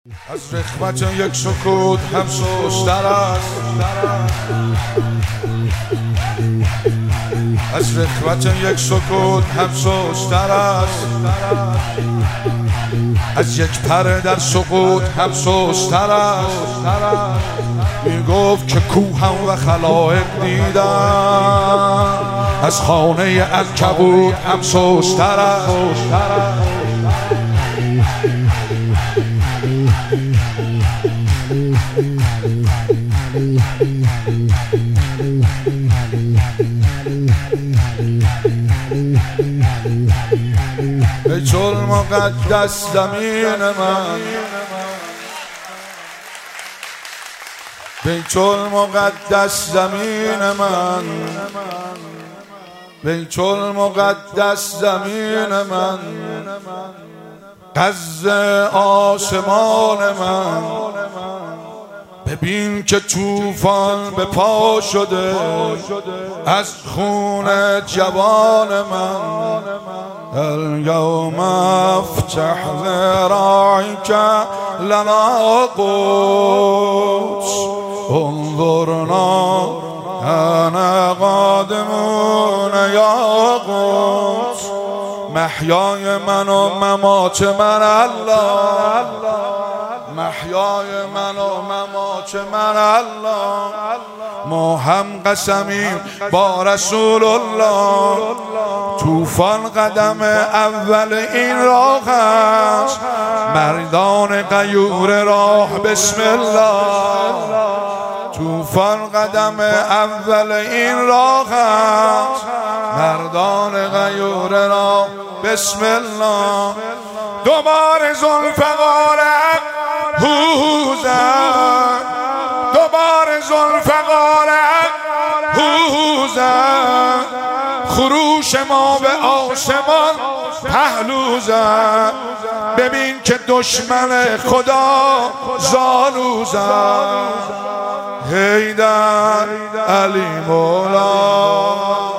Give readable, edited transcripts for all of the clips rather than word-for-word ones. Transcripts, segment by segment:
از رخوت یک سکوت هم سوستر است، از رخوت یک سکوت هم سوستر است، از یک پر در سقوط هم سوستر است. میگفت که کوهم و خلایق دیدم، از خانه عنکبوت هم سوستر است. بیت المقدس زمین من، بیت المقدس زمین من، بیت المقدس زمین من، غزه آسمان من. ببین که طوفان به پا شده از خون جوان من. الیوم افتح ذراعک لنا قدس، انظرنا انا قادمون یا قدس. محیای من و ممات من الله، محیای من و ممات من الله. ما هم قسمیم با رسول الله، طوفان قدم اول این راه است، مردان غیور راه بسم الله. طوفان قدم اول این راه است، مردان غیور راه بسم الله. دوباره ذوالفقار هوزن، دوباره ذوالفقار هوزن، خروش ما به آسمان پهلو زد. ببین که دشمن خدا زانو زد. حیدر علی مولا،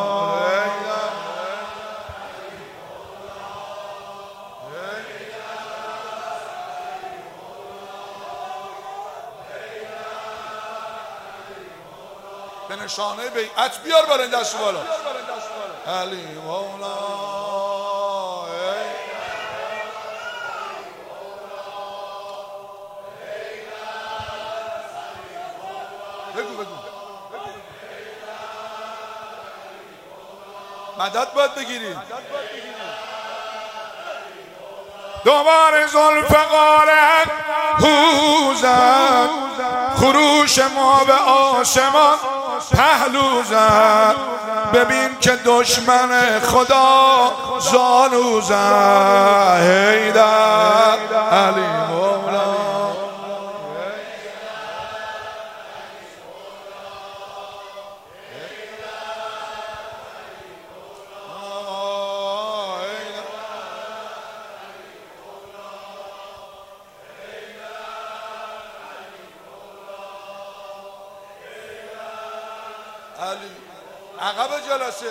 به نشانه بیعت بیار بالا دست بالا. علی مولا بگو بگو مدد باید بگیری. دوباره ذوالفقار هوزن، خروش ما به آسمان پهلو زد. ببین که دشمن خدا زانو زد. حیدر علی مولا، علی عقب جلسه.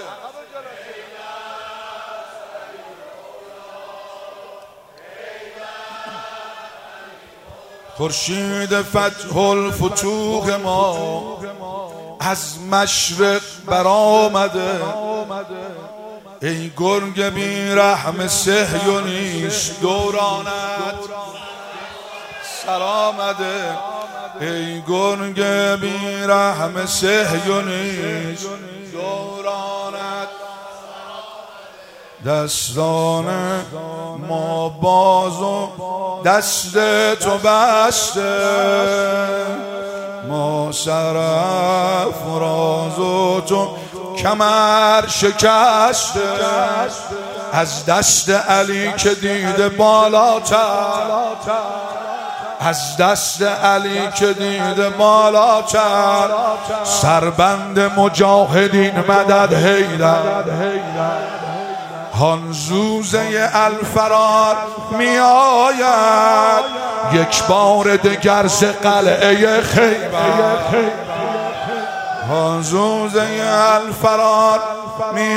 خورشید فتح الفتوح ما از مشرق برآمده، ای گرگ بی رحم صهیونیست دورانت سر آمده. ای گرگ بی رحم صهیونیست دورانت دستان ما باز و دست تو بسته. ما سرافراز و تو کمر شکسته. از دست علی که دیده بالاتر، از دست علی که دیده بالاتر، سربند مجاهدین مدد حیدر. هان زوزه الفرار می آید یک بار دگر ز قلعه خیبر. هان زوزه الفرار می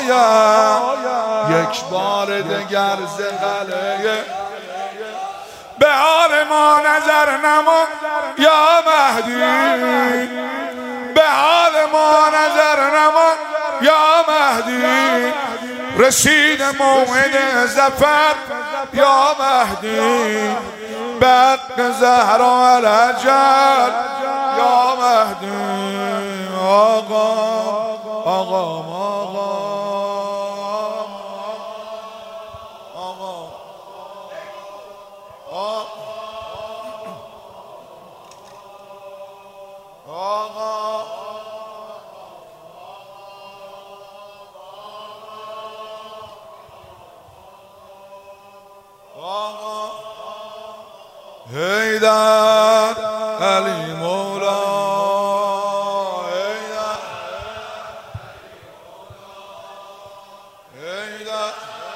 آید یک بار دگر ز قلعه به حال ما نظر نما یا مهدی، به حال ما نظر نما یا مهدی، رسید موعد ظفر یا مهدی، به حق زهرا الاجل یا مهدی. آقا آقا آقا حیدر علی مولا، حیدر حیدر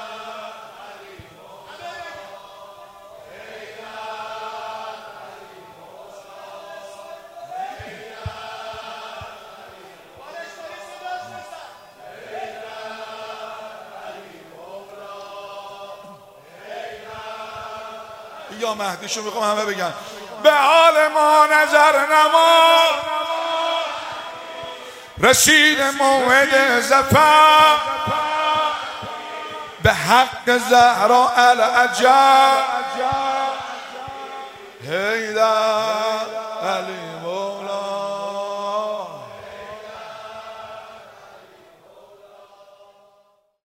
یا مهدیشو میخوام همه بگن. به حال ما نظر نما، رسید موعد ظفر، به حق زهرا الاجل. حیدر